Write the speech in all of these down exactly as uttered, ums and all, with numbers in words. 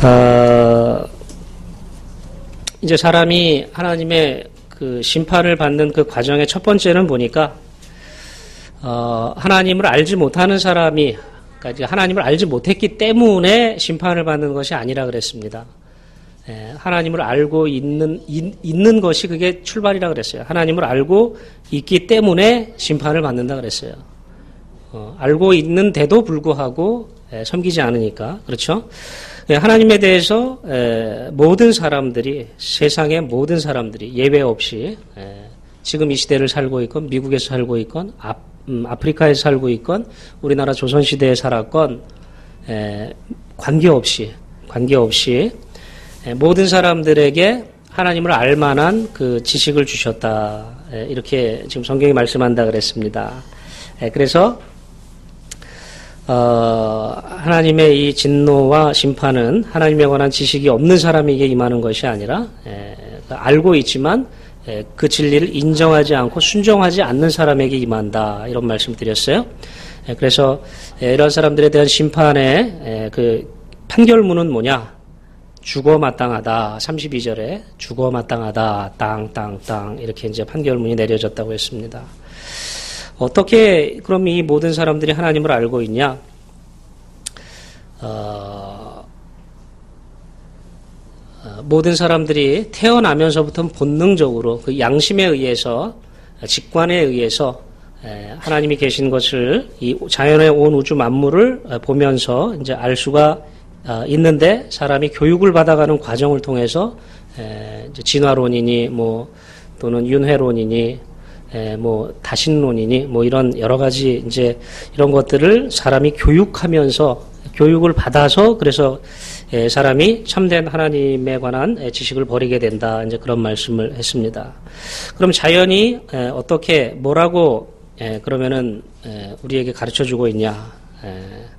어, 이제 사람이 하나님의 그 심판을 받는 그 과정의 첫 번째는 보니까 어, 하나님을 알지 못하는 사람이, 그러니까 하나님을 알지 못했기 때문에 심판을 받는 것이 아니라 그랬습니다. 예, 하나님을 알고 있는, 있, 있는 것이 그게 출발이라 그랬어요. 하나님을 알고 있기 때문에 심판을 받는다 그랬어요. 어, 알고 있는데도 불구하고 예, 섬기지 않으니까. 그렇죠? 예, 하나님에 대해서 예, 모든 사람들이, 세상의 모든 사람들이 예외 없이 예, 지금 이 시대를 살고 있건 미국에서 살고 있건 아, 음, 아프리카에서 살고 있건 우리나라 조선시대에 살았건 예, 관계없이 관계없이 모든 사람들에게 하나님을 알만한 그 지식을 주셨다. 이렇게 지금 성경이 말씀한다 그랬습니다. 그래서 어, 하나님의 이 진노와 심판은 하나님에 관한 지식이 없는 사람에게 임하는 것이 아니라 에, 알고 있지만 에, 그 진리를 인정하지 않고 순종하지 않는 사람에게 임한다. 이런 말씀 드렸어요. 에, 그래서 에, 이런 사람들에 대한 심판의 에, 그 판결문은 뭐냐? 죽어 마땅하다. 삼십이 절에 죽어 마땅하다. 땅, 땅, 땅. 이렇게 이제 판결문이 내려졌다고 했습니다. 어떻게 그럼 이 모든 사람들이 하나님을 알고 있냐? 어, 어, 모든 사람들이 태어나면서부터 본능적으로 그 양심에 의해서, 직관에 의해서 에, 하나님이 계신 것을 이 자연의 온 우주 만물을 보면서 이제 알 수가 어, 있는데 사람이 교육을 받아가는 과정을 통해서 에, 이제 진화론이니 뭐 또는 윤회론이니 에, 뭐 다신론이니 뭐 이런 여러 가지 이제 이런 것들을 사람이 교육하면서 교육을 받아서 그래서 에, 사람이 참된 하나님에 관한 에, 지식을 버리게 된다. 이제 그런 말씀을 했습니다. 그럼 자연이 에, 어떻게 뭐라고 에, 그러면은 에, 우리에게 가르쳐 주고 있냐? 에,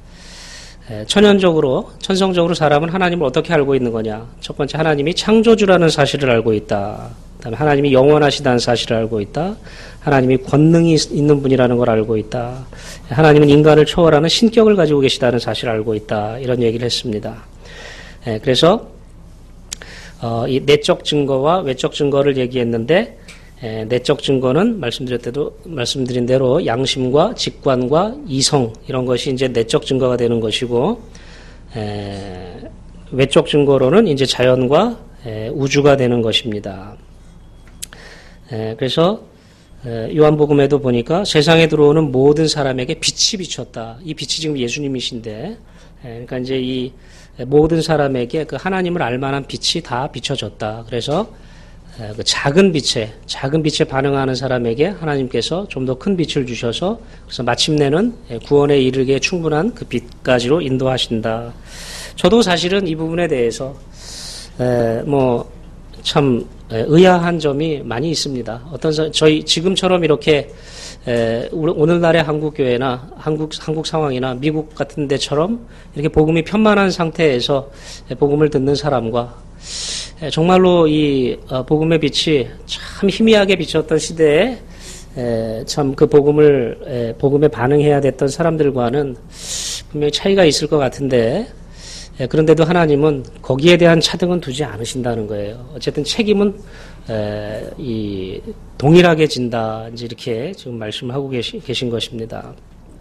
천연적으로, 천성적으로 사람은 하나님을 어떻게 알고 있는 거냐? 첫 번째, 하나님이 창조주라는 사실을 알고 있다. 그 다음에 하나님이 영원하시다는 사실을 알고 있다. 하나님이 권능이 있는 분이라는 걸 알고 있다. 하나님은 인간을 초월하는 신격을 가지고 계시다는 사실을 알고 있다. 이런 얘기를 했습니다. 그래서 어, 이 내적 증거와 외적 증거를 얘기했는데 에, 내적 증거는 말씀드렸 때도 말씀드린 대로 양심과 직관과 이성 이런 것이 이제 내적 증거가 되는 것이고 에, 외적 증거로는 이제 자연과 에, 우주가 되는 것입니다. 에, 그래서 에, 요한복음에도 보니까 세상에 들어오는 모든 사람에게 빛이 비쳤다. 이 빛이 지금 예수님이신데, 에, 그러니까 이제 이 모든 사람에게 그 하나님을 알만한 빛이 다 비춰졌다. 그래서 그 작은 빛에, 작은 빛에 반응하는 사람에게 하나님께서 좀 더 큰 빛을 주셔서 그래서 마침내는 구원에 이르게 충분한 그 빛까지로 인도하신다. 저도 사실은 이 부분에 대해서 뭐 참 의아한 점이 많이 있습니다. 어떤 저희 지금처럼 이렇게 오늘날의 한국 교회나 한국 한국 상황이나 미국 같은 데처럼 이렇게 복음이 편만한 상태에서 복음을 듣는 사람과 정말로 이 복음의 빛이 참 희미하게 비쳤던 시대에 참 그 복음을 복음에 반응해야 됐던 사람들과는 분명히 차이가 있을 것 같은데 그런데도 하나님은 거기에 대한 차등은 두지 않으신다는 거예요. 어쨌든 책임은 이 동일하게 진다 이제 이렇게 지금 말씀하고 계시, 계신 것입니다.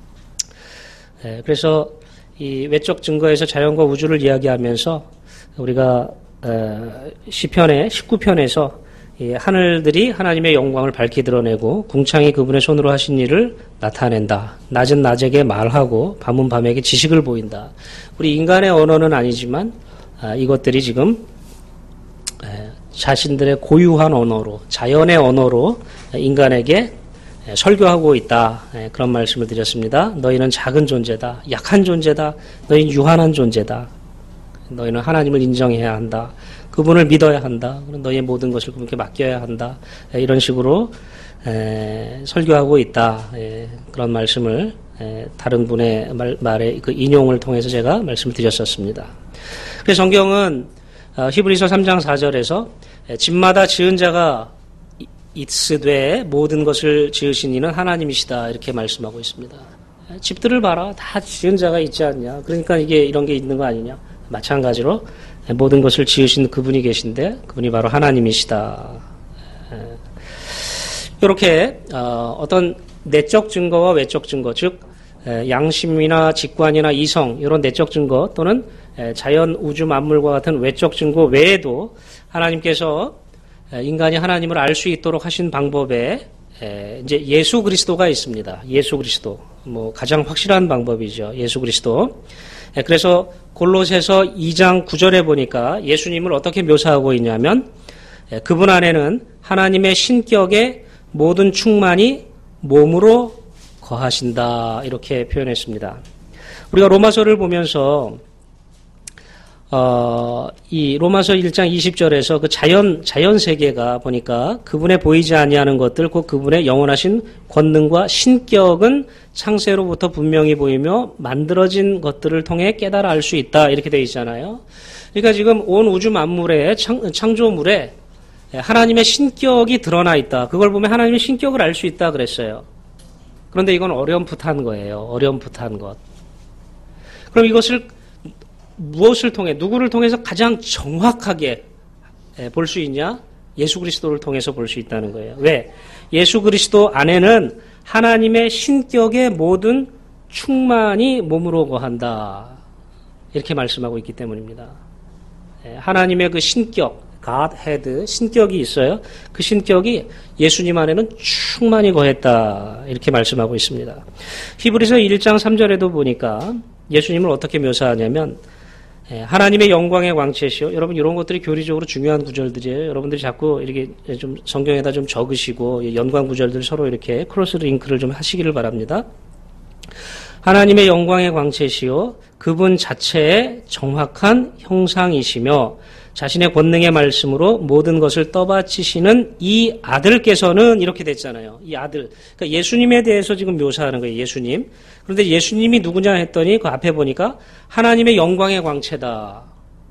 그래서 이 외적 증거에서 자연과 우주를 이야기하면서 우리가 시편의 십구 편에서 하늘들이 하나님의 영광을 밝히 드러내고 궁창이 그분의 손으로 하신 일을 나타낸다. 낮은 낮에게 말하고 밤은 밤에게 지식을 보인다. 우리 인간의 언어는 아니지만 이것들이 지금 자신들의 고유한 언어로 자연의 언어로 인간에게 설교하고 있다. 그런 말씀을 드렸습니다. 너희는 작은 존재다. 약한 존재다. 너희는 유한한 존재다. 너희는 하나님을 인정해야 한다. 그분을 믿어야 한다. 너희의 모든 것을 그분께 맡겨야 한다. 이런 식으로 에, 설교하고 있다. 에, 그런 말씀을 에, 다른 분의 말, 말의 그 인용을 통해서 제가 말씀을 드렸었습니다. 그래서 성경은 어, 히브리서 삼 장 사 절에서 집마다 지은 자가 있으되 모든 것을 지으신 이는 하나님이시다. 이렇게 말씀하고 있습니다. 집들을 봐라. 다 지은 자가 있지 않냐. 그러니까 이게 이런 게 있는 거 아니냐. 마찬가지로 모든 것을 지으신 그분이 계신데 그분이 바로 하나님이시다. 이렇게 어떤 내적 증거와 외적 증거, 즉 양심이나 직관이나 이성 이런 내적 증거 또는 자연 우주 만물과 같은 외적 증거 외에도 하나님께서 인간이 하나님을 알 수 있도록 하신 방법에 이제 예수 그리스도가 있습니다. 예수 그리스도 뭐 가장 확실한 방법이죠. 예수 그리스도. 그래서 골로새서 이 장 구 절에 보니까 예수님을 어떻게 묘사하고 있냐면 그분 안에는 하나님의 신격의 모든 충만이 몸으로 거하신다 이렇게 표현했습니다. 우리가 로마서를 보면서 어, 이 로마서 일 장 이십 절에서 그 자연 자연 세계가 보니까 그분의 보이지 아니하는 것들 곧 그분의 영원하신 권능과 신격은 창세로부터 분명히 보이며 만들어진 것들을 통해 깨달아 알 수 있다 이렇게 되어 있잖아요. 그러니까 지금 온 우주 만물의 창, 창조물에 하나님의 신격이 드러나 있다. 그걸 보면 하나님의 신격을 알 수 있다 그랬어요. 그런데 이건 어렴풋한 거예요. 어렴풋한 것. 그럼 이것을 무엇을 통해, 누구를 통해서 가장 정확하게 볼 수 있냐? 예수 그리스도를 통해서 볼 수 있다는 거예요. 왜? 예수 그리스도 안에는 하나님의 신격의 모든 충만이 몸으로 거한다. 이렇게 말씀하고 있기 때문입니다. 하나님의 그 신격, Godhead, 신격이 있어요. 그 신격이 예수님 안에는 충만히 거했다. 이렇게 말씀하고 있습니다. 히브리서 일 장 삼 절에도 보니까 예수님을 어떻게 묘사하냐면 하나님의 영광의 광채시요. 여러분 이런 것들이 교리적으로 중요한 구절들이에요. 여러분들이 자꾸 이렇게 좀 성경에다 좀 적으시고 연관 구절들 서로 이렇게 크로스 링크를 좀 하시기를 바랍니다. 하나님의 영광의 광채시요. 그분 자체의 정확한 형상이시며 자신의 권능의 말씀으로 모든 것을 떠받치시는 이 아들께서는 이렇게 됐잖아요. 이 아들. 그러니까 예수님에 대해서 지금 묘사하는 거예요. 예수님. 그런데 예수님이 누구냐 했더니 그 앞에 보니까 하나님의 영광의 광채다.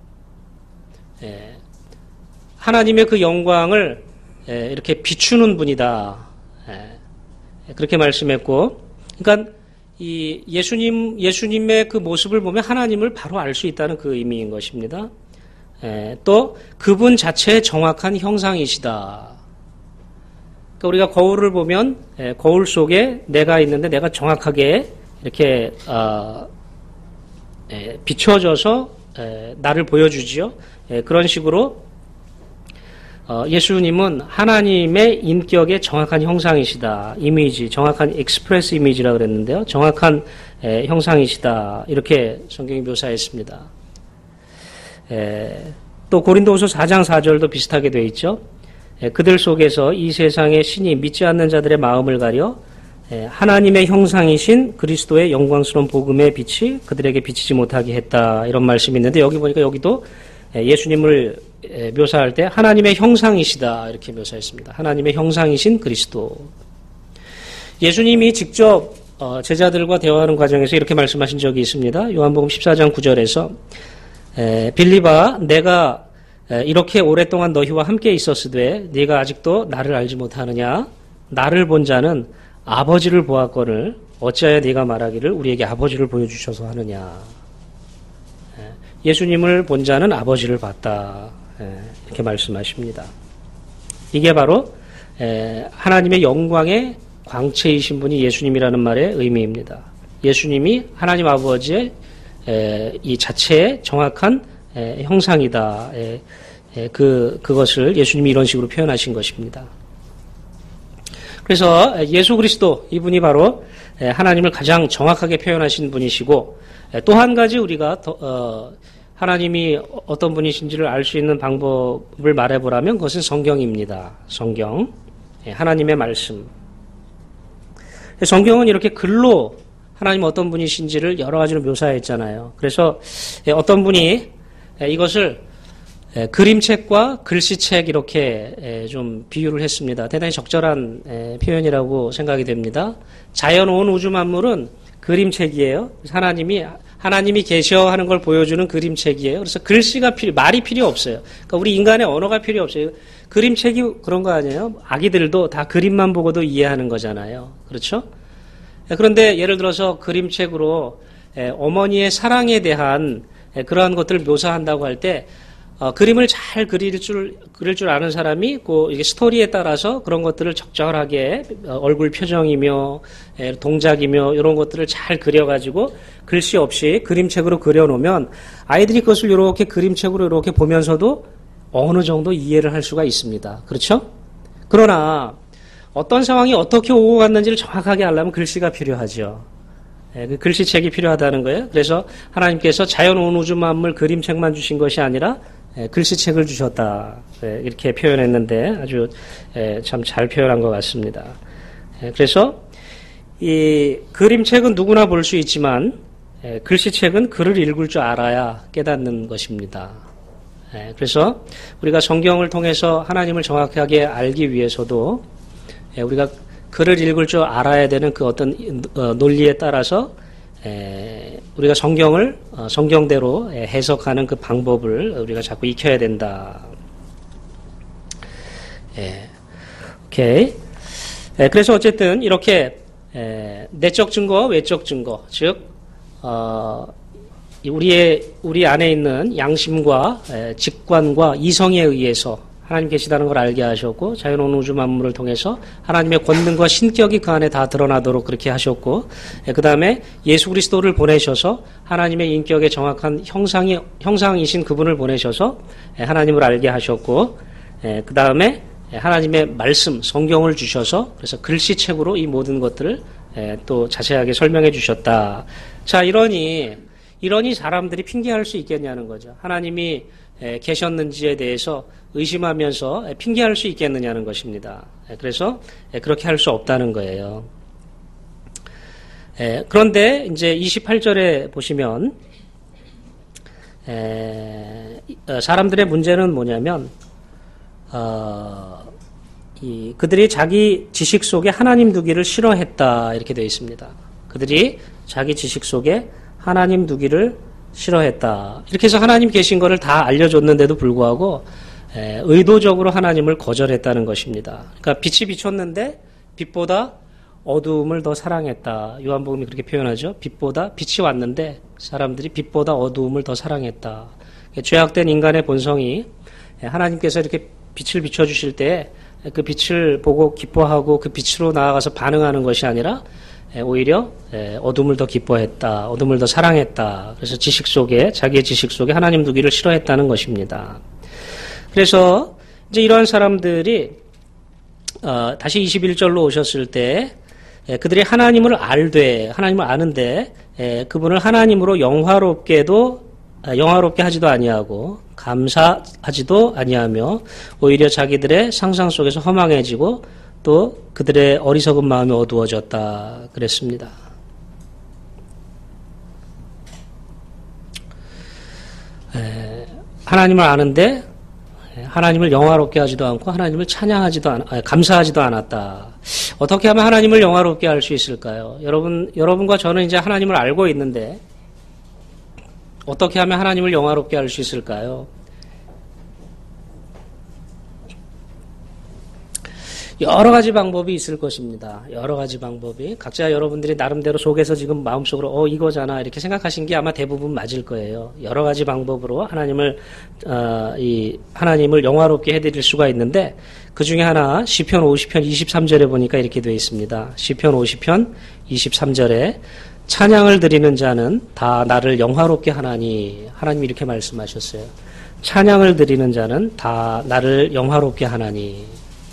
예. 하나님의 그 영광을 예, 이렇게 비추는 분이다. 예. 그렇게 말씀했고, 그러니까 이 예수님 예수님의 그 모습을 보면 하나님을 바로 알 수 있다는 그 의미인 것입니다. 예, 또 그분 자체의 정확한 형상이시다. 그러니까 우리가 거울을 보면 예, 거울 속에 내가 있는데 내가 정확하게 이렇게 어, 예, 비춰져서 예, 나를 보여주지요. 예, 그런 식으로 어, 예수님은 하나님의 인격의 정확한 형상이시다. 이미지, 정확한 익스프레스 이미지라고 그랬는데요. 정확한 예, 형상이시다. 이렇게 성경이 묘사했습니다. 에, 또 고린도후서 사 장 사 절도 비슷하게 되어 있죠. 에, 그들 속에서 이 세상의 신이 믿지 않는 자들의 마음을 가려 에, 하나님의 형상이신 그리스도의 영광스러운 복음의 빛이 그들에게 비치지 못하게 했다. 이런 말씀이 있는데 여기 보니까 여기도 에, 예수님을 에, 묘사할 때 하나님의 형상이시다 이렇게 묘사했습니다. 하나님의 형상이신 그리스도. 예수님이 직접 어, 제자들과 대화하는 과정에서 이렇게 말씀하신 적이 있습니다. 요한복음 십사 장 구 절에서 에, 빌립아, 내가 에, 이렇게 오랫동안 너희와 함께 있었으되 네가 아직도 나를 알지 못하느냐? 나를 본 자는 아버지를 보았거늘 어찌하여 네가 말하기를 우리에게 아버지를 보여주셔서 하느냐? 에, 예수님을 본 자는 아버지를 봤다. 에, 이렇게 말씀하십니다. 이게 바로 에, 하나님의 영광의 광채이신 분이 예수님이라는 말의 의미입니다. 예수님이 하나님 아버지의 에, 이 자체의 정확한 에, 형상이다. 에, 에, 그, 그것을 예수님이 이런 식으로 표현하신 것입니다. 그래서 예수 그리스도 이분이 바로 에, 하나님을 가장 정확하게 표현하신 분이시고 또 한 가지 우리가 더, 어, 하나님이 어떤 분이신지를 알 수 있는 방법을 말해보라면 그것은 성경입니다. 성경. 에, 하나님의 말씀. 성경은 이렇게 글로 하나님 어떤 분이신지를 여러 가지로 묘사했잖아요. 그래서 어떤 분이 이것을 그림책과 글씨책 이렇게 좀 비유를 했습니다. 대단히 적절한 표현이라고 생각이 됩니다. 자연 온 우주 만물은 그림책이에요. 하나님이 하나님이 계셔 하는 걸 보여주는 그림책이에요. 그래서 글씨가 필요, 말이 필요 없어요. 그러니까 우리 인간의 언어가 필요 없어요. 그림책이 그런 거 아니에요? 아기들도 다 그림만 보고도 이해하는 거잖아요. 그렇죠? 그런데 예를 들어서 그림책으로 어머니의 사랑에 대한 예, 그러한 것들을 묘사한다고 할 때 어, 그림을 잘 그릴 줄 그릴 줄 아는 사람이 그 이게 스토리에 따라서 그런 것들을 적절하게 어, 얼굴 표정이며 예, 동작이며 이런 것들을 잘 그려가지고 글씨 없이 그림책으로 그려놓으면 아이들이 그것을 이렇게 그림책으로 이렇게 보면서도 어느 정도 이해를 할 수가 있습니다. 그렇죠? 그러나 어떤 상황이 어떻게 오고 갔는지를 정확하게 알려면 글씨가 필요하죠. 예, 그 글씨책이 필요하다는 거예요. 그래서 하나님께서 자연 온 우주 만물 그림책만 주신 것이 아니라 예, 글씨책을 주셨다. 예, 이렇게 표현했는데 아주 예, 참 잘 표현한 것 같습니다. 예, 그래서 이 그림책은 누구나 볼 수 있지만 예, 글씨책은 글을 읽을 줄 알아야 깨닫는 것입니다. 예, 그래서 우리가 성경을 통해서 하나님을 정확하게 알기 위해서도 예, 우리가 글을 읽을 줄 알아야 되는 그 어떤 어, 논리에 따라서 에, 우리가 성경을 어, 성경대로 에, 해석하는 그 방법을 우리가 자꾸 익혀야 된다. 예, 오케이. 에, 그래서 어쨌든 이렇게 에, 내적 증거, 외적 증거, 즉 어, 우리의 우리 안에 있는 양심과 에, 직관과 이성에 의해서 하나님 계시다는 걸 알게 하셨고 자연 온 우주 만물을 통해서 하나님의 권능과 신격이 그 안에 다 드러나도록 그렇게 하셨고 그 다음에 예수 그리스도를 보내셔서 하나님의 인격의 정확한 형상이, 형상이신 그분을 보내셔서 하나님을 알게 하셨고 그 다음에 하나님의 말씀 성경을 주셔서 그래서 글씨책으로 이 모든 것들을 또 자세하게 설명해 주셨다. 자 이러니 이러니 사람들이 핑계할 수 있겠냐는 거죠. 하나님이 계셨는지에 대해서 의심하면서 핑계할 수 있겠느냐는 것입니다. 그래서 그렇게 할 수 없다는 거예요. 그런데 이제 이십팔 절에 보시면 사람들의 문제는 뭐냐면 어, 이 그들이 자기 지식 속에 하나님 두기를 싫어했다 이렇게 되어 있습니다. 그들이 자기 지식 속에 하나님 두기를 싫어했다. 이렇게 해서 하나님 계신 것을 다 알려줬는데도 불구하고 에, 의도적으로 하나님을 거절했다는 것입니다. 그러니까 빛이 비쳤는데 빛보다 어두움을 더 사랑했다. 요한복음이 그렇게 표현하죠. 빛보다 빛이 왔는데 사람들이 빛보다 어두움을 더 사랑했다. 죄악된 인간의 본성이 하나님께서 이렇게 빛을 비춰주실 때 그 빛을 보고 기뻐하고 그 빛으로 나아가서 반응하는 것이 아니라 오히려 어둠을 더 기뻐했다. 어둠을 더 사랑했다. 그래서 지식 속에 자기의 지식 속에 하나님 두기를 싫어했다는 것입니다. 그래서 이제 이러한 사람들이 어, 다시 이십일 절로 오셨을 때 에, 그들이 하나님을 알되 하나님을 아는데 에, 그분을 하나님으로 영화롭게도 아, 영화롭게 하지도 아니하고 감사하지도 아니하며 오히려 자기들의 상상 속에서 허망해지고 또 그들의 어리석은 마음이 어두워졌다 그랬습니다. 에, 하나님을 아는데 하나님을 영화롭게 하지도 않고 하나님을 찬양하지도 않, 아니, 감사하지도 않았다. 어떻게 하면 하나님을 영화롭게 할 수 있을까요? 여러분, 여러분과 저는 이제 하나님을 알고 있는데 어떻게 하면 하나님을 영화롭게 할 수 있을까요? 여러 가지 방법이 있을 것입니다. 여러 가지 방법이 각자 여러분들이 나름대로 속에서 지금 마음속으로 어 이거잖아 이렇게 생각하신 게 아마 대부분 맞을 거예요. 여러 가지 방법으로 하나님을 어, 이 하나님을 영화롭게 해드릴 수가 있는데 그 중에 하나 시편 오십 편 이십삼 절에 보니까 이렇게 되어 있습니다. 시편 오십 편 이십삼 절에 찬양을 드리는 자는 다 나를 영화롭게 하나니 하나님이 이렇게 말씀하셨어요. 찬양을 드리는 자는 다 나를 영화롭게 하나니.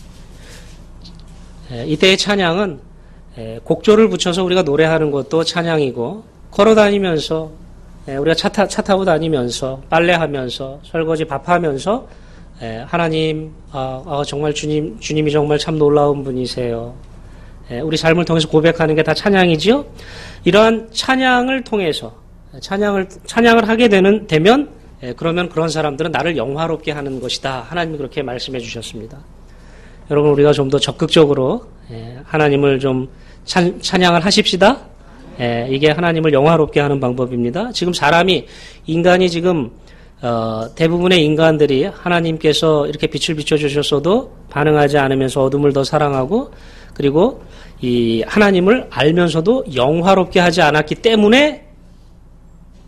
이때의 찬양은 곡조를 붙여서 우리가 노래하는 것도 찬양이고 걸어다니면서 우리가 차, 타, 차 타고 다니면서 빨래하면서 설거지 밥하면서 하나님 아, 아, 정말 주님 주님이 정말 참 놀라운 분이세요. 우리 삶을 통해서 고백하는 게 다 찬양이지요. 이러한 찬양을 통해서 찬양을 찬양을 하게 되는 되면 그러면 그런 사람들은 나를 영화롭게 하는 것이다. 하나님이 그렇게 말씀해 주셨습니다. 여러분 우리가 좀 더 적극적으로 하나님을 좀 찬, 찬양을 하십시다. 이게 하나님을 영화롭게 하는 방법입니다. 지금 사람이 인간이 지금 어, 대부분의 인간들이 하나님께서 이렇게 빛을 비춰주셨어도 반응하지 않으면서 어둠을 더 사랑하고 그리고 이 하나님을 알면서도 영화롭게 하지 않았기 때문에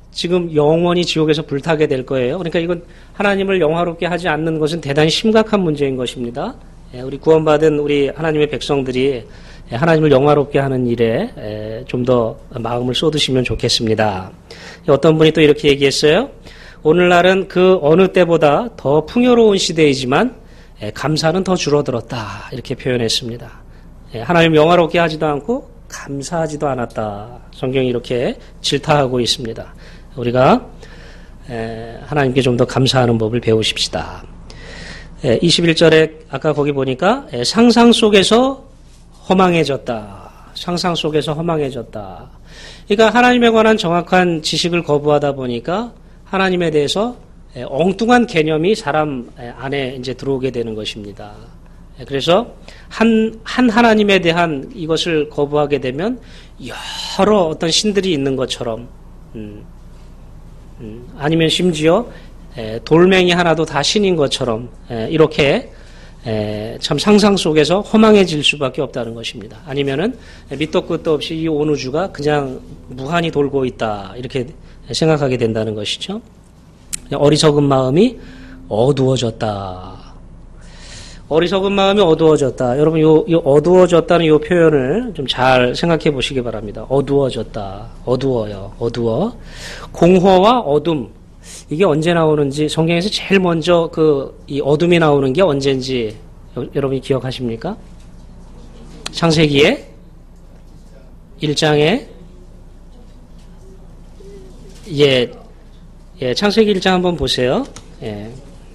지금 영원히 지옥에서 불타게 될 거예요. 그러니까 이건 하나님을 영화롭게 하지 않는 것은 대단히 심각한 문제인 것입니다. 우리 구원받은 우리 하나님의 백성들이 하나님을 영화롭게 하는 일에 좀 더 마음을 쏟으시면 좋겠습니다. 어떤 분이 또 이렇게 얘기했어요. 오늘날은 그 어느 때보다 더 풍요로운 시대이지만 감사는 더 줄어들었다. 이렇게 표현했습니다. 하나님 영화롭게 하지도 않고 감사하지도 않았다. 성경이 이렇게 질타하고 있습니다. 우리가 하나님께 좀 더 감사하는 법을 배우십시다. 이십일 절에 아까 거기 보니까 상상 속에서 허망해졌다. 상상 속에서 허망해졌다. 그러니까 하나님에 관한 정확한 지식을 거부하다 보니까 하나님에 대해서 엉뚱한 개념이 사람 안에 이제 들어오게 되는 것입니다. 그래서 한, 한 하나님에 대한 이것을 거부하게 되면 여러 어떤 신들이 있는 것처럼, 음, 음, 아니면 심지어 에, 돌멩이 하나도 다 신인 것처럼 에, 이렇게 에, 참 상상 속에서 허망해질 수밖에 없다는 것입니다. 아니면은 밑도 끝도 없이 이 온 우주가 그냥 무한히 돌고 있다 이렇게 생각하게 된다는 것이죠. 어리석은 마음이 어두워졌다. 어리석은 마음이 어두워졌다. 여러분, 요, 요 어두워졌다는 요 표현을 좀 잘 생각해 보시기 바랍니다. 어두워졌다. 어두워요. 어두워. 공허와 어둠. 이게 언제 나오는지, 성경에서 제일 먼저 그, 이 어둠이 나오는 게 언제인지 여러분이 기억하십니까? 창세기에 일 장에, 예, 예, 창세기 일 장 한번 보세요. 예.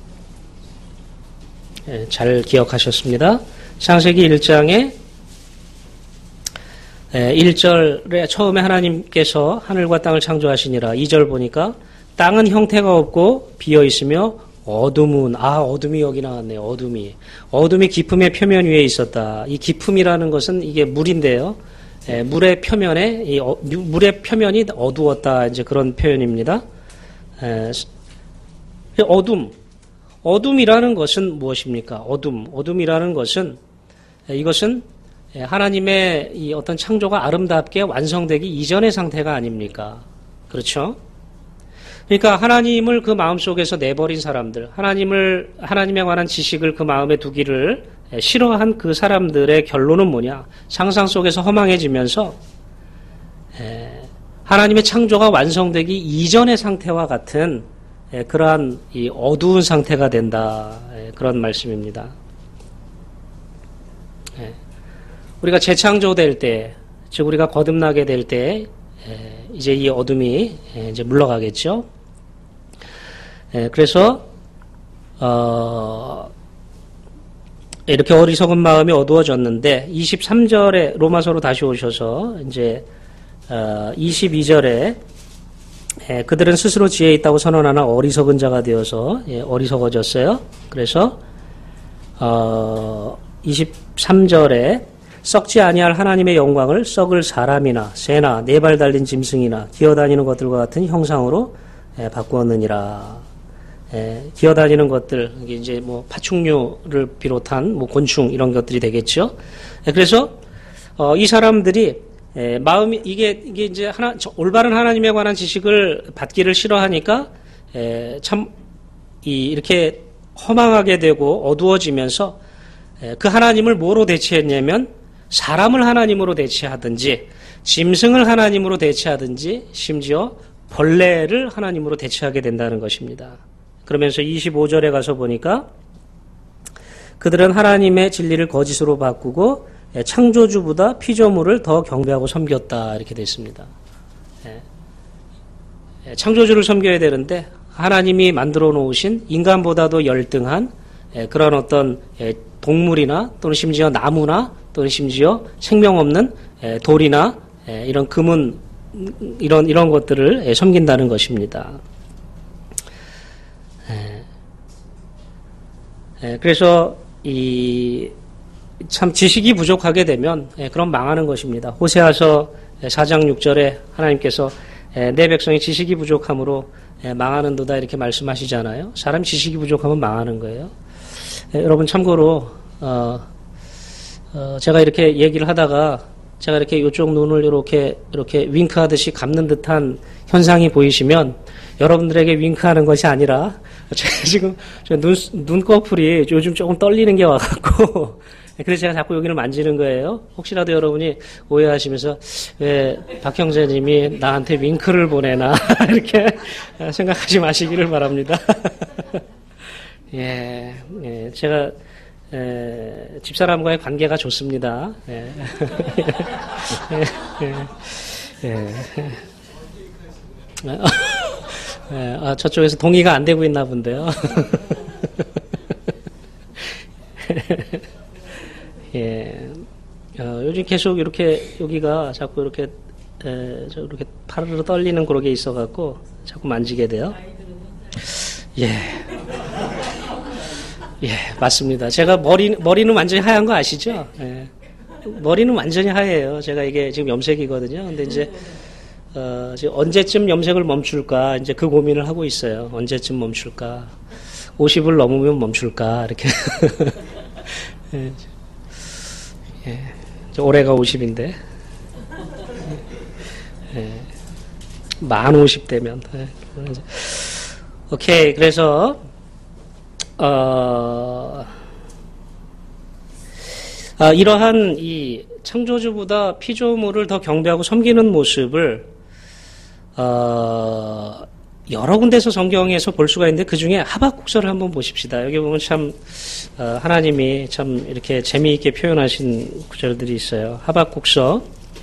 예, 잘 기억하셨습니다. 창세기 일 장에 예, 일 절에 처음에 하나님께서 하늘과 땅을 창조하시니라. 이 절 보니까 땅은 형태가 없고 비어있으며 어둠은 아 어둠이 여기 나왔네요. 어둠이 어둠이 깊음의 표면 위에 있었다. 이 깊음이라는 것은 이게 물인데요. 예, 물의 표면에 이 어, 물의 표면이 어두웠다. 이제 그런 표현입니다. 예, 어둠 어둠이라는 것은 무엇입니까? 어둠. 어둠이라는 것은, 이것은 하나님의 이 어떤 창조가 아름답게 완성되기 이전의 상태가 아닙니까? 그렇죠? 그러니까 하나님을 그 마음속에서 내버린 사람들, 하나님을, 하나님에 관한 지식을 그 마음에 두기를 싫어한 그 사람들의 결론은 뭐냐? 상상 속에서 허망해지면서, 하나님의 창조가 완성되기 이전의 상태와 같은 예, 그러한 이 어두운 상태가 된다. 예, 그런 말씀입니다. 예, 우리가 재창조될 때, 즉 우리가 거듭나게 될 때, 예, 이제 이 어둠이 예, 이제 물러가겠죠. 예, 그래서 어, 이렇게 어리석은 마음이 어두워졌는데 이십삼 절에 로마서로 다시 오셔서 이제 어, 이십이 절에 예, 그들은 스스로 지혜 있다고 선언하나 어리석은 자가 되어서 예, 어리석어졌어요. 그래서 어, 이십삼 절에 썩지 아니할 하나님의 영광을 썩을 사람이나 새나 네 발 달린 짐승이나 기어다니는 것들과 같은 형상으로 예, 바꾸었느니라. 예, 기어다니는 것들 이게 이제 뭐 파충류를 비롯한 뭐 곤충 이런 것들이 되겠죠. 예, 그래서 어, 이 사람들이 예, 마음이, 이게, 이게 이제 하나, 올바른 하나님에 관한 지식을 받기를 싫어하니까, 예, 참, 이, 이렇게 허망하게 되고 어두워지면서, 예, 그 하나님을 뭐로 대체했냐면, 사람을 하나님으로 대체하든지, 짐승을 하나님으로 대체하든지, 심지어 벌레를 하나님으로 대체하게 된다는 것입니다. 그러면서 이십오 절에 가서 보니까, 그들은 하나님의 진리를 거짓으로 바꾸고, 창조주보다 피조물을 더 경배하고 섬겼다 이렇게 됐습니다. 창조주를 섬겨야 되는데 하나님이 만들어 놓으신 인간보다도 열등한 그런 어떤 동물이나 또는 심지어 나무나 또는 심지어 생명 없는 돌이나 이런 금은 이런 이런 것들을 섬긴다는 것입니다. 그래서 이 참 지식이 부족하게 되면 그럼 망하는 것입니다. 호세아서 사 장 육 절에 하나님께서 내 백성이 지식이 부족함으로 망하는도다 이렇게 말씀하시잖아요. 사람 지식이 부족하면 망하는 거예요. 여러분 참고로 어, 어, 제가 이렇게 얘기를 하다가 제가 이렇게 이쪽 눈을 이렇게 이렇게 윙크하듯이 감는 듯한 현상이 보이시면 여러분들에게 윙크하는 것이 아니라 제가 지금 눈 눈꺼풀이 요즘 조금 떨리는 게 와갖고 그래서 제가 자꾸 여기를 만지는 거예요. 혹시라도 여러분이 오해하시면서 왜 박 형제님이 나한테 윙크를 보내나 이렇게 생각하지 마시기를 바랍니다. 예, 예, 제가 에, 집사람과의 관계가 좋습니다. 예. 예, 예, 예. 예, 아, 저쪽에서 동의가 안 되고 있나 본데요. 예, 어, 요즘 계속 이렇게 여기가 자꾸 이렇게 에, 저 이렇게 파르르 떨리는 그런 게 있어갖고 자꾸 만지게 돼요. 예. 예, 맞습니다. 제가 머리, 머리는 완전히 하얀 거 아시죠? 예. 머리는 완전히 하얘요. 제가 이게 지금 염색이거든요. 근데 이제, 어, 지금 언제쯤 염색을 멈출까, 이제 그 고민을 하고 있어요. 언제쯤 멈출까. 오십을 넘으면 멈출까, 이렇게. 예. 예. 올해가 오십인데. 예. 만 오십 되면. 예. 오케이. 그래서, 어, 아, 이러한 이 창조주보다 피조물을 더 경배하고 섬기는 모습을 어, 여러 군데서 성경에서 볼 수가 있는데 그 중에 하박국서를 한번 보십시다. 여기 보면 참 어, 하나님이 참 이렇게 재미있게 표현하신 구절들이 있어요. 하박국서.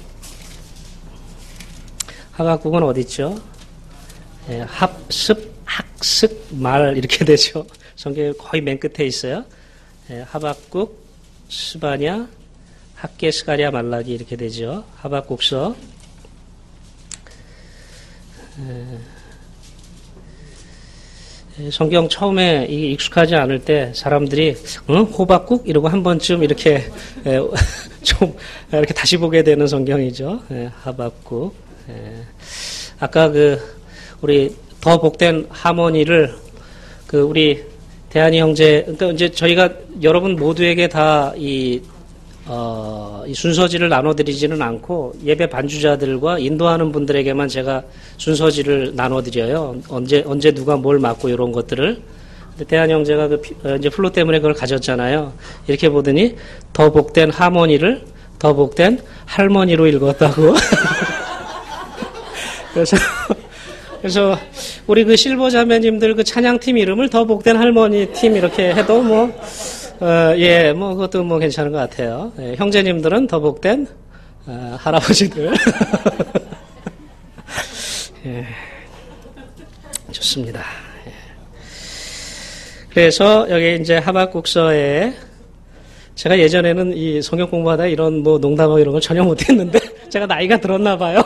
하박국은 어디 있죠? 예, 합습, 학습, 말 이렇게 되죠. 성경에 거의 맨 끝에 있어요. 예, 하박국, 스바냐, 학계, 스가랴, 말라기 이렇게 되죠. 하박국서. 예, 성경 처음에 이게 익숙하지 않을 때 사람들이 응? 호박국 이러고 한 번쯤 이렇게 예, 좀 이렇게 다시 보게 되는 성경이죠. 예, 하박국. 예. 아까 그 우리 더 복된 하모니를 그 우리 대한이 형제, 그러니까 이제 저희가 여러분 모두에게 다 이, 어, 이 순서지를 나눠드리지는 않고 예배 반주자들과 인도하는 분들에게만 제가 순서지를 나눠드려요. 언제, 언제 누가 뭘 맡고 이런 것들을. 대한이 형제가 그, 어, 이제 플로 때문에 그걸 가졌잖아요. 이렇게 보더니 더 복된 하모니를 더 복된 할머니로 읽었다고. 그래서 그래서 우리 그 실버 자매님들 그 찬양팀 이름을 더 복된 할머니 팀 이렇게 해도 뭐, 어, 예, 뭐 그것도 뭐 괜찮은 것 같아요. 예, 형제님들은 더 복된 어, 할아버지들. 예, 좋습니다. 예. 그래서 여기 이제 하박국서에 제가 예전에는 이 성경 공부하다 이런 뭐 농담하고 이런 걸 전혀 못했는데 제가 나이가 들었나 봐요.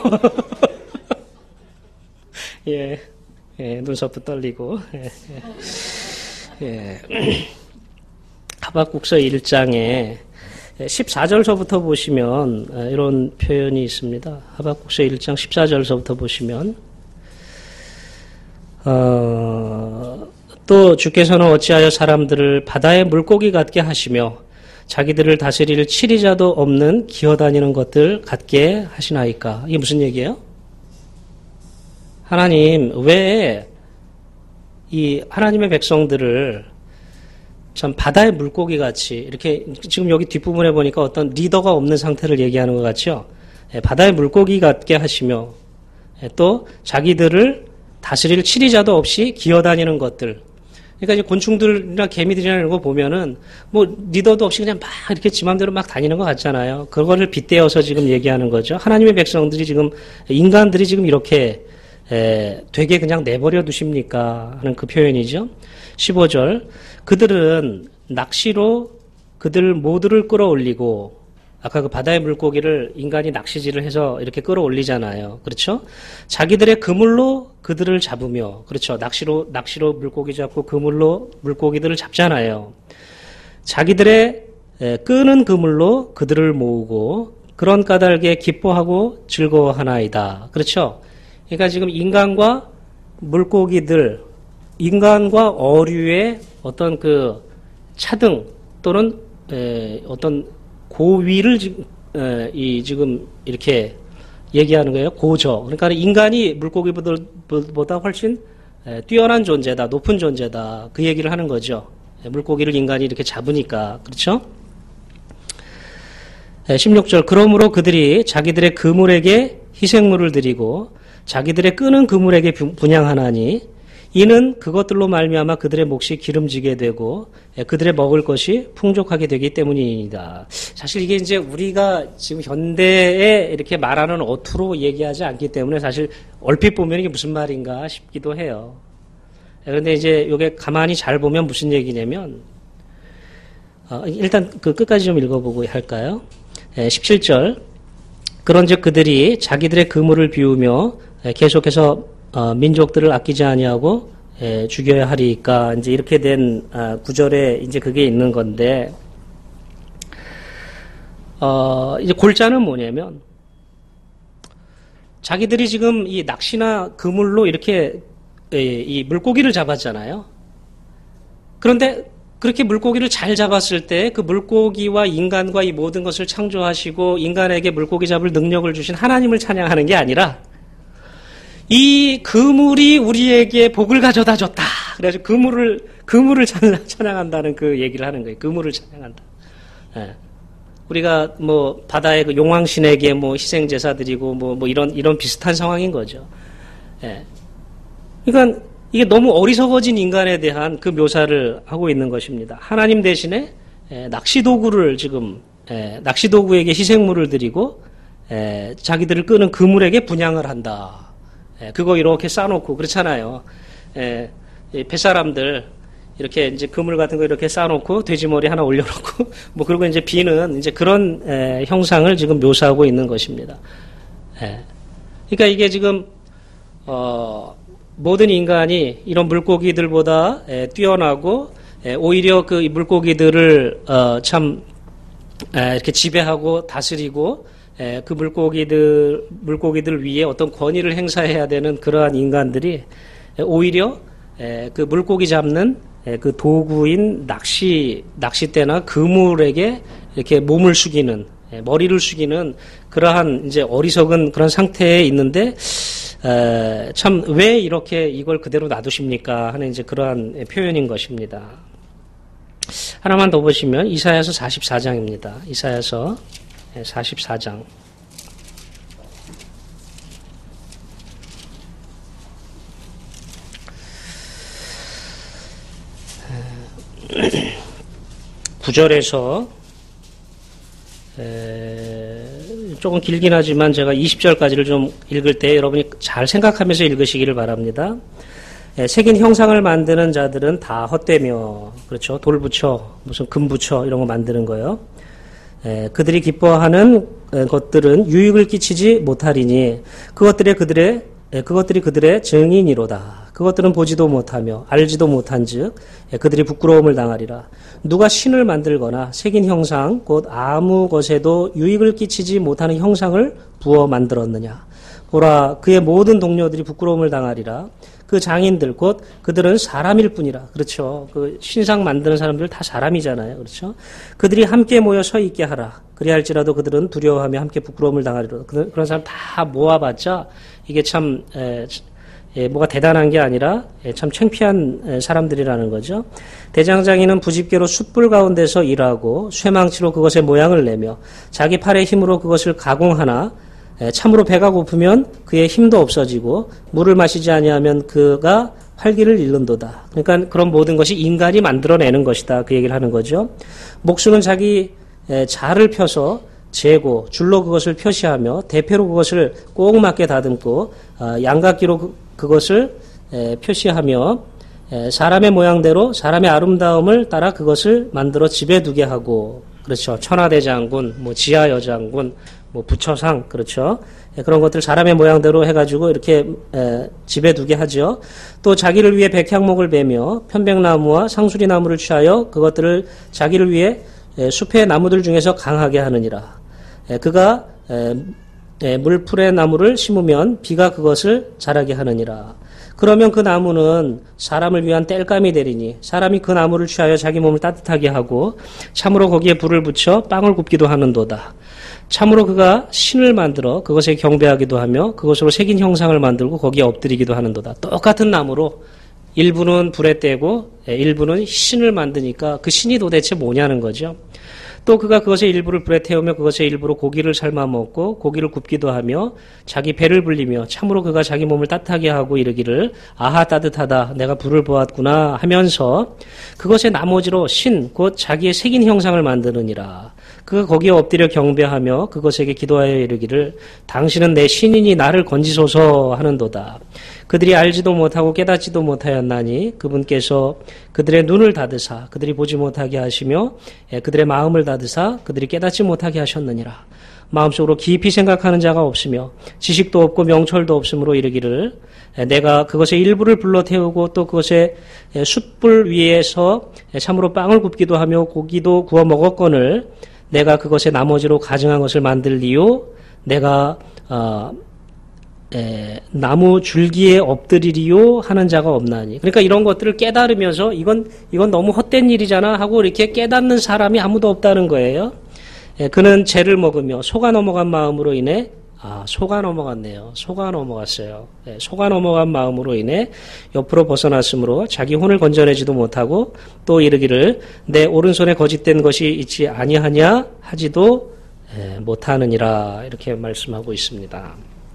예, 예, 눈썹도 떨리고, 예, 예. 예. 하박국서 일 장에 십사 절서부터 보시면 이런 표현이 있습니다. 하박국서 일 장 십사 절서부터 보시면, 어, 또 주께서는 어찌하여 사람들을 바다의 물고기 같게 하시며 자기들을 다스릴 치리자도 없는 기어다니는 것들 같게 하시나이까. 이게 무슨 얘기예요? 하나님, 왜 이 하나님의 백성들을 참 바다의 물고기 같이 이렇게 지금 여기 뒷부분에 보니까 어떤 리더가 없는 상태를 얘기하는 것 같죠? 바다의 물고기 같게 하시며 또 자기들을 다스릴 치리자도 없이 기어다니는 것들. 그러니까 이제 곤충들이나 개미들이나 이런 거 보면은 뭐 리더도 없이 그냥 막 이렇게 지 맘대로 막 다니는 것 같잖아요. 그거를 빗대어서 지금 얘기하는 거죠. 하나님의 백성들이 지금 인간들이 지금 이렇게 에, 되게 그냥 내버려 두십니까? 하는 그 표현이죠. 십오 절. 그들은 낚시로 그들 모두를 끌어올리고, 아까 그 바다의 물고기를 인간이 낚시질을 해서 이렇게 끌어올리잖아요. 그렇죠? 자기들의 그물로 그들을 잡으며, 그렇죠? 낚시로, 낚시로 물고기 잡고 그물로 물고기들을 잡잖아요. 자기들의 에, 끄는 그물로 그들을 모으고, 그런 까닭에 기뻐하고 즐거워하나이다. 그렇죠? 그러니까 지금 인간과 물고기들, 인간과 어류의 어떤 그 차등 또는 에, 어떤 고위를 에, 이 지금 이렇게 얘기하는 거예요. 고저. 그러니까 인간이 물고기보다 훨씬 에, 뛰어난 존재다, 높은 존재다. 그 얘기를 하는 거죠. 에, 물고기를 인간이 이렇게 잡으니까. 그렇죠? 에, 십육 절. 그러므로 그들이 자기들의 그물에게 희생물을 드리고 자기들의 끄는 그물에게 분향하나니 이는 그것들로 말미암아 그들의 몫이 기름지게 되고 그들의 먹을 것이 풍족하게 되기 때문이다. 사실 이게 이제 우리가 지금 현대에 이렇게 말하는 어투로 얘기하지 않기 때문에 사실 얼핏 보면 이게 무슨 말인가 싶기도 해요. 그런데 이제 이게 가만히 잘 보면 무슨 얘기냐면 어, 일단 그 끝까지 좀 읽어보고 할까요? 십칠 절. 그런즉 그들이 자기들의 그물을 비우며 계속해서 어, 민족들을 아끼지 아니하고 에, 죽여야 하리까 이제 이렇게 된 아, 구절에 이제 그게 있는 건데 어, 이제 골자는 뭐냐면 자기들이 지금 이 낚시나 그물로 이렇게 에, 이 물고기를 잡았잖아요. 그런데 그렇게 물고기를 잘 잡았을 때 그 물고기와 인간과 이 모든 것을 창조하시고 인간에게 물고기 잡을 능력을 주신 하나님을 찬양하는 게 아니라 이 그물이 우리에게 복을 가져다 줬다. 그래서 그물을, 그물을 찬양한다는 그 얘기를 하는 거예요. 그물을 찬양한다. 예. 우리가 뭐 바다의 그 용왕신에게 뭐 희생제사 드리고 뭐, 뭐 이런, 이런 비슷한 상황인 거죠. 예. 그러니까 이게 너무 어리석어진 인간에 대한 그 묘사를 하고 있는 것입니다. 하나님 대신에 예, 낚시도구를 지금, 예, 낚시도구에게 희생물을 드리고, 예, 자기들을 끄는 그물에게 분향을 한다. 예, 그거 이렇게 쌓아놓고 그렇잖아요. 예, 뱃사람들 이렇게 이제 그물 같은 거 이렇게 쌓아놓고 돼지머리 하나 올려놓고 뭐 그리고 이제 비는 이제 그런 에, 형상을 지금 묘사하고 있는 것입니다. 예, 그러니까 이게 지금 어, 모든 인간이 이런 물고기들보다 에, 뛰어나고 에, 오히려 그 물고기들을 어, 참 에, 이렇게 지배하고 다스리고 에, 그 물고기들, 물고기들 위에 어떤 권위를 행사해야 되는 그러한 인간들이 에, 오히려 에, 그 물고기 잡는 에, 그 도구인 낚시, 낚싯대나 그물에게 이렇게 몸을 숙이는, 에, 머리를 숙이는 그러한 이제 어리석은 그런 상태에 있는데, 에, 참 왜 이렇게 이걸 그대로 놔두십니까? 하는 이제 그러한 표현인 것입니다. 하나만 더 보시면 이사야서 사십사 장입니다. 이사야서 사십사 장. 구 절에서 조금 길긴 하지만 제가 이십 절까지를 좀 읽을 때 여러분이 잘 생각하면서 읽으시기를 바랍니다. 새긴 형상을 만드는 자들은 다 헛되며, 그렇죠. 돌 붙여, 무슨 금 붙여 이런 거 만드는 거요. 에, 그들이 기뻐하는 것들은 유익을 끼치지 못하리니 그것들의 그들의 에, 그것들이 그들의 증인이로다. 그것들은 보지도 못하며 알지도 못한즉 에, 그들이 부끄러움을 당하리라. 누가 신을 만들거나 새긴 형상 곧 아무 것에도 유익을 끼치지 못하는 형상을 부어 만들었느냐. 보라, 그의 모든 동료들이 부끄러움을 당하리라. 그 장인들 곧 그들은 사람일 뿐이라. 그렇죠. 그 신상 만드는 사람들 다 사람이잖아요. 그렇죠. 그들이 함께 모여 서 있게 하라. 그리할지라도 그들은 두려워하며 함께 부끄러움을 당하리라. 그런 사람 다 모아봤자 이게 참 에, 에, 뭐가 대단한 게 아니라 에, 참 창피한 에, 사람들이라는 거죠. 대장장이는 부집개로 숯불 가운데서 일하고 쇠망치로 그것의 모양을 내며 자기 팔의 힘으로 그것을 가공하나 참으로 배가 고프면 그의 힘도 없어지고 물을 마시지 아니하면 그가 활기를 잃는도다. 그러니까 그런 모든 것이 인간이 만들어내는 것이다. 그 얘기를 하는 거죠. 목수는 자기 자를 펴서 재고 줄로 그것을 표시하며 대패로 그것을 꼭 맞게 다듬고 양각기로 그것을 표시하며 사람의 모양대로 사람의 아름다움을 따라 그것을 만들어 집에 두게 하고, 그렇죠. 천하대장군, 뭐 지하여장군, 뭐 부처상, 그렇죠. 그런 것들 사람의 모양대로 해가지고 이렇게 에, 집에 두게 하죠. 또 자기를 위해 백향목을 베며 편백나무와 상수리나무를 취하여 그것들을 자기를 위해 에, 숲의 나무들 중에서 강하게 하느니라. 에, 그가 에, 에, 물풀의 나무를 심으면 비가 그것을 자라게 하느니라. 그러면 그 나무는 사람을 위한 땔감이 되리니 사람이 그 나무를 취하여 자기 몸을 따뜻하게 하고 참으로 거기에 불을 붙여 빵을 굽기도 하는도다. 참으로 그가 신을 만들어 그것에 경배하기도 하며 그것으로 새긴 형상을 만들고 거기에 엎드리기도 하는도다. 똑같은 나무로 일부는 불에 떼고 일부는 신을 만드니까 그 신이 도대체 뭐냐는 거죠. 또 그가 그것의 일부를 불에 태우며 그것의 일부로 고기를 삶아 먹고 고기를 굽기도 하며 자기 배를 불리며 참으로 그가 자기 몸을 따뜻하게 하고 이르기를 아하 따뜻하다 내가 불을 보았구나 하면서 그것의 나머지로 신 곧 자기의 새긴 형상을 만드느니라. 그가 거기에 엎드려 경배하며 그것에게 기도하여 이르기를 당신은 내 신이니 나를 건지소서 하는도다. 그들이 알지도 못하고 깨닫지도 못하였나니 그분께서 그들의 눈을 닫으사 그들이 보지 못하게 하시며 그들의 마음을 닫으사 그들이 깨닫지 못하게 하셨느니라. 마음속으로 깊이 생각하는 자가 없으며 지식도 없고 명철도 없으므로 이르기를 내가 그것의 일부를 불러 태우고 또 그것의 숯불 위에서 참으로 빵을 굽기도 하며 고기도 구워 먹었거늘 내가 그것의 나머지로 가증한 것을 만들리요 내가 어, 에, 나무 줄기에 엎드리리요 하는 자가 없나니. 그러니까 이런 것들을 깨달으면서 이건 이건 너무 헛된 일이잖아 하고 이렇게 깨닫는 사람이 아무도 없다는 거예요. 에, 그는 죄를 먹으며 속아 넘어간 마음으로 인해 아 속아 넘어갔네요. 속아 넘어갔어요. 에, 속아 넘어간 마음으로 인해 옆으로 벗어났으므로 자기 혼을 건져내지도 못하고 또 이르기를 내 오른손에 거짓된 것이 있지 아니하냐 하지도 에, 못하느니라 이렇게 말씀하고 있습니다.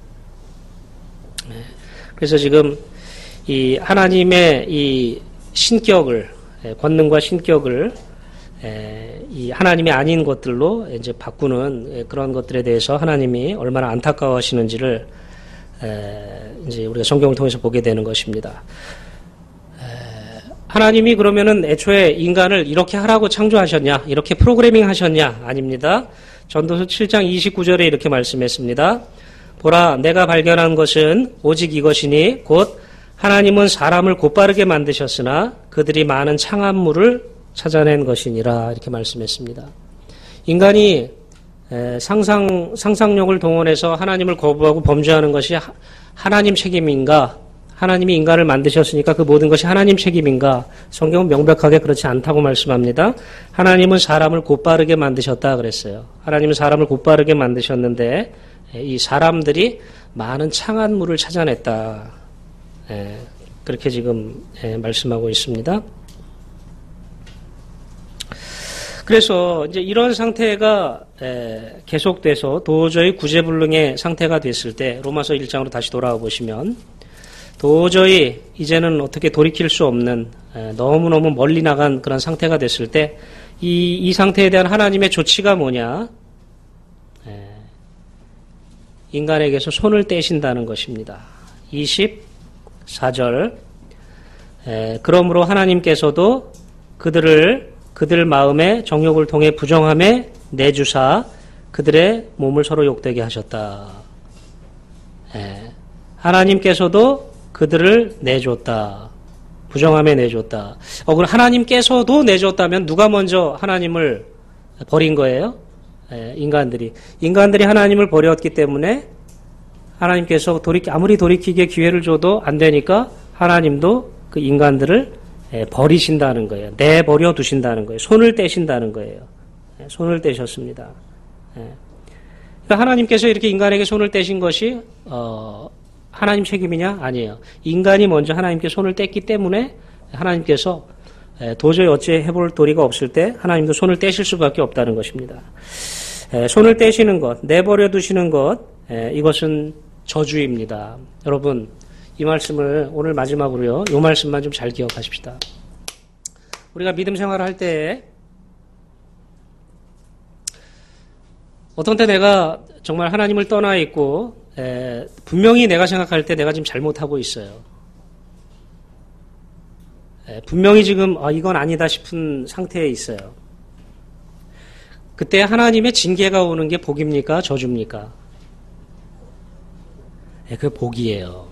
그래서 지금 이 하나님의 이 신격을 권능과 신격을 이 하나님이 아닌 것들로 이제 바꾸는 그런 것들에 대해서 하나님이 얼마나 안타까워하시는지를 이제 우리가 성경을 통해서 보게 되는 것입니다. 하나님이 그러면은 애초에 인간을 이렇게 하라고 창조하셨냐, 이렇게 프로그래밍 하셨냐? 아닙니다. 전도서 칠 장 이십구 절에 이렇게 말씀했습니다. 보라 내가 발견한 것은 오직 이것이니 곧 하나님은 사람을 곧바르게 만드셨으나 그들이 많은 창한물을 찾아낸 것이니라 이렇게 말씀했습니다. 인간이 상상, 상상력을 동원해서 하나님을 거부하고 범죄하는 것이 하나님 책임인가? 하나님이 인간을 만드셨으니까 그 모든 것이 하나님 책임인가? 성경은 명백하게 그렇지 않다고 말씀합니다. 하나님은 사람을 곧바르게 만드셨다 그랬어요. 하나님은 사람을 곧바르게 만드셨는데 이 사람들이 많은 창한물을 찾아냈다. 예, 그렇게 지금 예, 말씀하고 있습니다. 그래서 이제 이런 상태가 예, 계속돼서 도저히 구제불능의 상태가 됐을 때 로마서 일 장으로 다시 돌아와 보시면 도저히 이제는 어떻게 돌이킬 수 없는 예, 너무너무 멀리 나간 그런 상태가 됐을 때 이, 이 상태에 대한 하나님의 조치가 뭐냐? 인간에게서 손을 떼신다는 것입니다. 이십사 절 에, 그러므로 하나님께서도 그들을 그들 마음의 정욕을 통해 부정함에 내주사 그들의 몸을 서로 욕되게 하셨다. 에, 하나님께서도 그들을 내줬다. 부정함에 내줬다. 어, 그럼 하나님께서도 내줬다면 누가 먼저 하나님을 버린 거예요? 인간들이 인간들이 하나님을 버렸기 때문에 하나님께서 돌이키, 아무리 돌이키기에 기회를 줘도 안 되니까 하나님도 그 인간들을 버리신다는 거예요. 내버려 두신다는 거예요. 손을 떼신다는 거예요. 손을 떼셨습니다. 그러니까 하나님께서 이렇게 인간에게 손을 떼신 것이 어, 하나님 책임이냐? 아니에요. 인간이 먼저 하나님께 손을 뗐기 때문에 하나님께서 도저히 어찌 해볼 도리가 없을 때 하나님도 손을 떼실 수밖에 없다는 것입니다. 손을 떼시는 것, 내버려 두시는 것, 이것은 저주입니다. 여러분, 이 말씀을 오늘 마지막으로요, 이 말씀만 좀 잘 기억하십시다. 우리가 믿음 생활을 할 때 어떤 때 내가 정말 하나님을 떠나 있고 분명히 내가 생각할 때 내가 지금 잘못하고 있어요. 분명히 지금 아, 이건 아니다 싶은 상태에 있어요. 그때 하나님의 징계가 오는 게 복입니까? 저주입니까? 네, 그게 복이에요.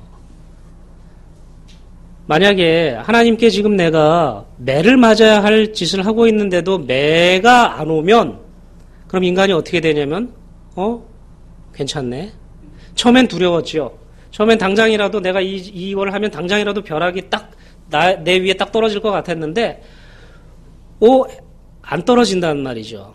만약에 하나님께 지금 내가 매를 맞아야 할 짓을 하고 있는데도 매가 안 오면 그럼 인간이 어떻게 되냐면 어? 괜찮네. 처음엔 두려웠죠. 처음엔 당장이라도 내가 이, 이걸 하면 당장이라도 벼락이 딱, 나, 내 위에 딱 떨어질 것 같았는데, 오, 안 떨어진다는 말이죠.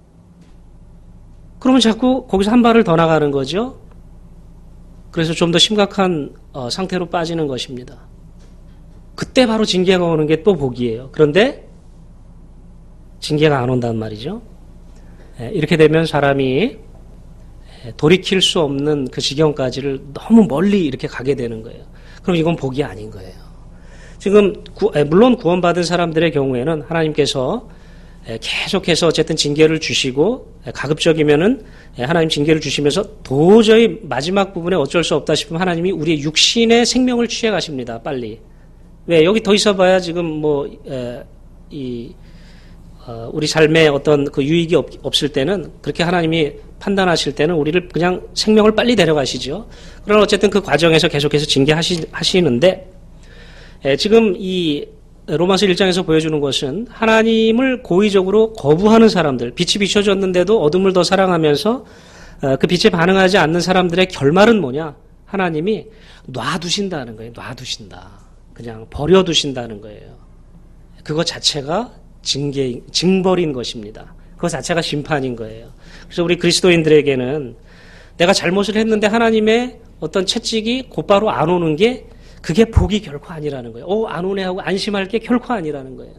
그러면 자꾸 거기서 한 발을 더 나가는 거죠. 그래서 좀 더 심각한 어, 상태로 빠지는 것입니다. 그때 바로 징계가 오는 게 또 복이에요. 그런데 징계가 안 온단 말이죠. 예, 이렇게 되면 사람이 돌이킬 수 없는 그 지경까지를 너무 멀리 이렇게 가게 되는 거예요. 그럼 이건 복이 아닌 거예요. 지금 구, 물론 구원받은 사람들의 경우에는 하나님께서 계속해서 어쨌든 징계를 주시고 가급적이면은 하나님 징계를 주시면서 도저히 마지막 부분에 어쩔 수 없다 싶으면 하나님이 우리의 육신의 생명을 취해 가십니다. 빨리. 왜 여기 더 있어봐야 지금 뭐 이 어, 우리 삶에 어떤 그 유익이 없, 없을 때는 그렇게 하나님이 판단하실 때는 우리를 그냥 생명을 빨리 데려가시죠. 그러나 어쨌든 그 과정에서 계속해서 징계하시는데 에, 지금 이 로마서 일 장에서 보여주는 것은 하나님을 고의적으로 거부하는 사람들, 빛이 비춰졌는데도 어둠을 더 사랑하면서 어, 그 빛에 반응하지 않는 사람들의 결말은 뭐냐? 하나님이 놔두신다는 거예요. 놔두신다. 그냥 버려두신다는 거예요. 그것 자체가 징계, 징벌인 것입니다. 그것 자체가 심판인 거예요. 그래서 우리 그리스도인들에게는 내가 잘못을 했는데 하나님의 어떤 채찍이 곧바로 안 오는 게 그게 복이 결코 아니라는 거예요. 오, 안 오네 하고 안심할 게 결코 아니라는 거예요.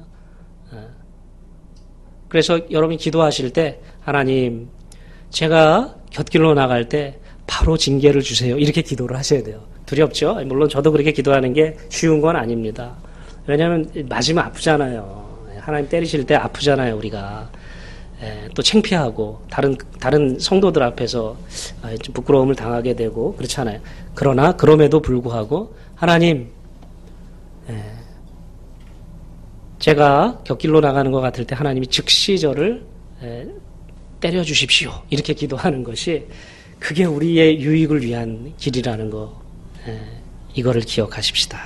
그래서 여러분이 기도하실 때 하나님, 제가 곁길로 나갈 때 바로 징계를 주세요. 이렇게 기도를 하셔야 돼요. 두렵죠? 물론 저도 그렇게 기도하는 게 쉬운 건 아닙니다. 왜냐하면 맞으면 아프잖아요. 하나님 때리실 때 아프잖아요, 우리가. 에, 또 창피하고 다른 다른 성도들 앞에서 좀 부끄러움을 당하게 되고 그렇잖아요. 그러나 그럼에도 불구하고 하나님, 에, 제가 곁길로 나가는 것 같을 때 하나님이 즉시 저를 에, 때려 주십시오. 이렇게 기도하는 것이 그게 우리의 유익을 위한 길이라는 거, 에, 이거를 기억하십시다.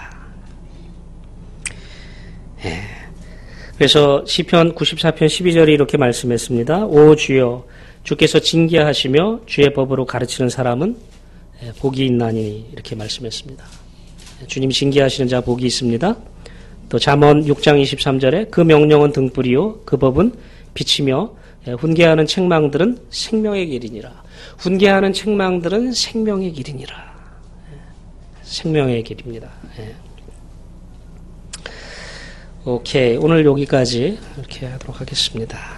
에. 그래서 시편 구십사 편 십이 절에 이렇게 말씀했습니다. 오 주여, 주께서 징계하시며 주의 법으로 가르치는 사람은 복이 있나니, 이렇게 말씀했습니다. 주님 징계하시는 자 복이 있습니다. 또 잠언 육 장 이십삼 절에 그 명령은 등불이요 그 법은 빛이며 훈계하는 책망들은 생명의 길이니라. 훈계하는 책망들은 생명의 길이니라. 생명의 길입니다. 오케이, 오늘 여기까지 이렇게 하도록 하겠습니다.